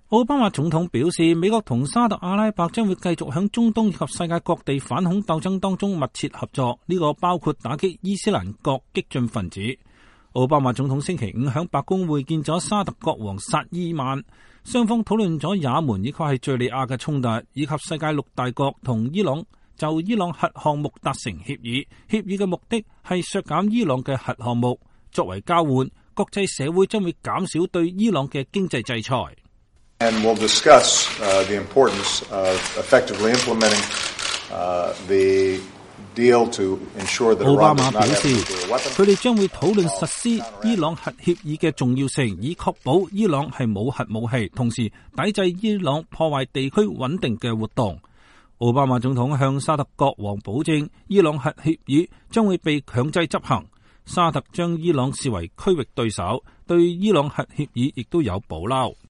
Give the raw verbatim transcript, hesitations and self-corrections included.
奧巴馬總統表示，美國同沙特阿拉伯將會繼續響中東以及世界各地反恐鬥爭當中密切合作，呢、這個包括打擊伊斯蘭國激進分子。奧巴馬總統星期五響白宮會見咗沙特國王薩伊曼，雙方討論咗也門以及係敘利亞嘅衝突，以及世界六大國同伊朗就伊朗核項目達成協議。協議嘅目的係削減伊朗嘅核項目，作為交換，國際社會將會減少對伊朗嘅經濟制裁。 And we'll discuss uh, the importance of effectively implementing uh, the deal to ensure that 奧巴 Iran 馬 does 表 not have 示， nuclear weapons. 佢哋將會討論實施伊朗核協議嘅重要性，以確保伊朗係冇核武器，同時抵制伊朗破壞地區穩定嘅活動。奧巴馬總統向沙特國王保證，伊朗核協議將會被強制執行。沙特將伊朗視為區域對手，對伊朗核協議亦都有保留。